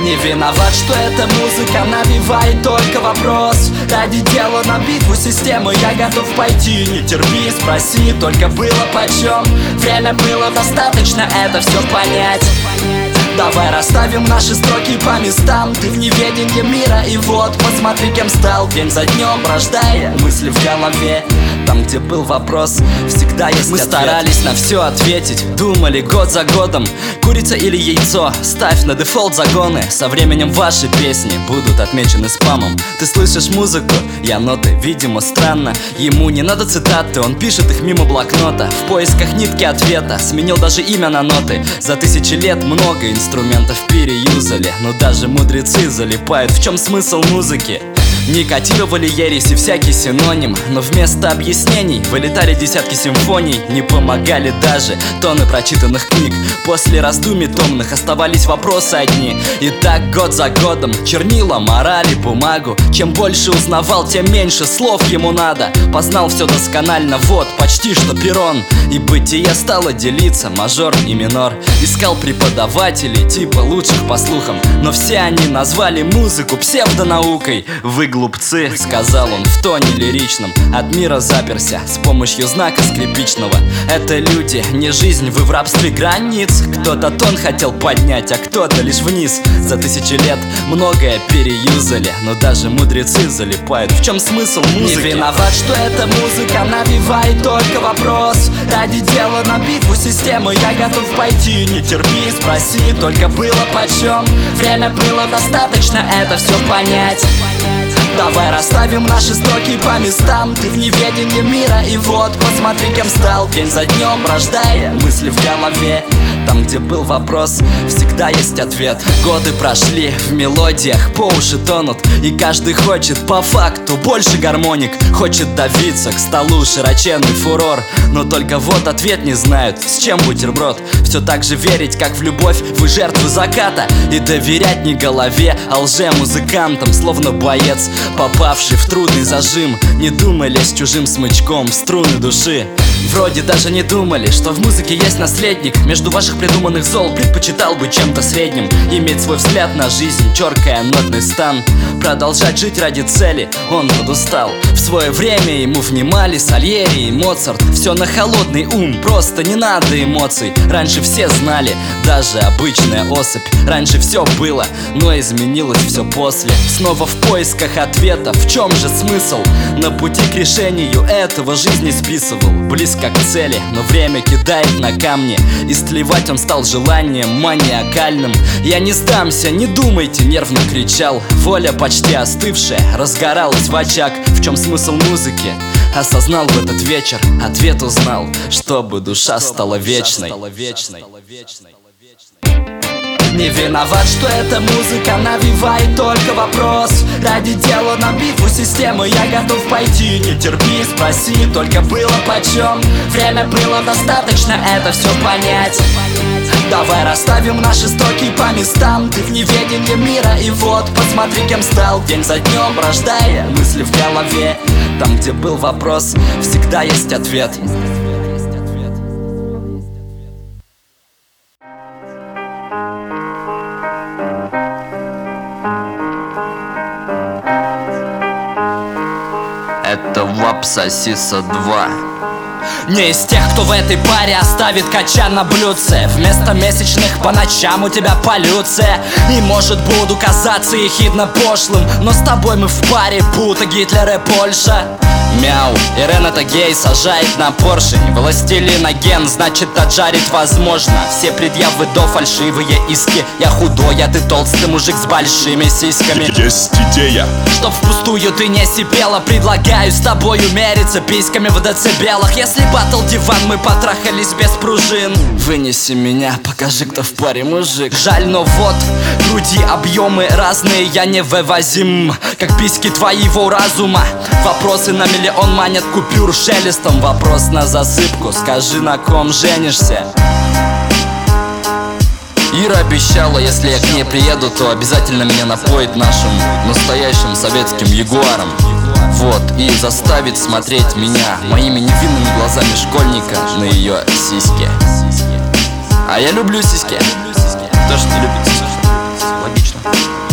Не виноват, что эта музыка навевает только вопрос. Ради дела на битву системы я готов пойти. Не терпи, спроси, только было почем. Время было достаточно это все понять. Давай расставим наши строки по местам. Ты в неведении мира, и вот посмотри, кем стал. День за днем рождая мысли в голове. Там, где был вопрос, всегда есть ответ. Мы старались на все ответить, думали год за годом. Курица или яйцо, ставь на дефолт загоны. Со временем ваши песни будут отмечены спамом. Ты слышишь музыку, я ноты, видимо странно. Ему не надо цитаты, он пишет их мимо блокнота. В поисках нитки ответа, сменил даже имя на ноты. За тысячи лет много инструментов переюзали, но даже мудрецы залипают. В чем смысл музыки? Не котировали ересь и всякий синоним, но вместо объяснений вылетали десятки симфоний. Не помогали даже тонны прочитанных книг. После раздумий томных оставались вопросы одни. И так год за годом чернила, морали, бумагу. Чем больше узнавал, тем меньше слов ему надо. Познал все досконально, вот почти что перрон. И бытие стало делиться, мажор и минор. Искал преподавателей типа лучших по слухам, но все они назвали музыку псевдонаукой. Вы глупцы, сказал он в тоне лиричном. От мира заперся с помощью знака скрипичного. Это люди, не жизнь, вы в рабстве границ. Кто-то тон хотел поднять, а кто-то лишь вниз. За тысячи лет многое переюзали, но даже мудрецы залипают. В чем смысл музыки? Не виноват, что эта музыка навевает только вопрос. Ради дела на битву системы я готов пойти. Не терпи, спроси, только было почем. Время было достаточно это все понять. Давай расставим наши строки по местам. Ты в неведении мира, и вот посмотри, кем стал. День за днем рождая мысли в голове. Там, где был вопрос, всегда есть ответ. Годы прошли, в мелодиях по уши тонут. И каждый хочет по факту больше гармоник. Хочет давиться к столу, широченный фурор. Но только вот ответ не знают, с чем бутерброд. Все так же верить, как в любовь, вы жертвы заката. И доверять не голове, а лже-музыкантам. Словно боец, попавший в трудный зажим. Не думали с чужим смычком в струны души. Вроде даже не думали, что в музыке есть наследник. Между ваших придуманных зол предпочитал бы чем-то средним. Иметь свой взгляд на жизнь, черкая нотный стан. Продолжать жить ради цели, он подустал. В свое время ему внимали Сальери и Моцарт. Все на холодный ум, просто не надо эмоций. Раньше все знали, даже обычная особь. Раньше все было, но изменилось все после. Снова в поисках ответа, в чем же смысл? На пути к решению этого жизни списывал. Близко к цели, но время кидает на камни. Истлевать он стал желанием маниакальным. Я не сдамся, не думайте, нервно кричал. Воля почти остывшая, разгоралась в очаг. В чем смысл музыки? Осознал в этот вечер, ответ узнал, чтобы душа стала вечной. Не виноват, что эта музыка навевает только вопрос. Ради дела на битву системы я готов пойти. Не терпи, спроси, только было почем. Время было достаточно это все понять. Давай расставим наши строки по местам. Ты в неведении мира, и вот посмотри, кем стал. День за днем рождая мысли в голове. Там, где был вопрос, всегда есть ответ. Это ВАП Сосиса 2. Не из тех, кто в этой паре оставит качан на блюдце. Вместо месячных по ночам у тебя полюция. И может буду казаться ехидно пошлым, но с тобой мы в паре, будто Гитлер и Польша. Мяу, Ирен это гей, сажает на поршень. Властелина ген, значит отжарить возможно. Все предъявы до фальшивые иски. Я худой, а ты толстый мужик с большими сиськами. Есть идея, чтоб впустую ты не сипела. Предлагаю с тобой умериться письками в децибелах. Если батл диван, мы потрахались без пружин. Вынеси меня, покажи, кто в паре мужик. Жаль, но вот, груди объемы разные, я невывозим, как письки твоего разума. Вопросы на миллион манят купюр шелестом. Вопрос на засыпку, скажи, на ком женишься? Ира обещала, если я к ней приеду, то обязательно меня напоит нашим настоящим советским ягуаром. Вот, и заставит смотреть меня моими невинными глазами школьника на ее сиськи. А я люблю сиськи. Кто ж не любит сиськи? Логично. Ага.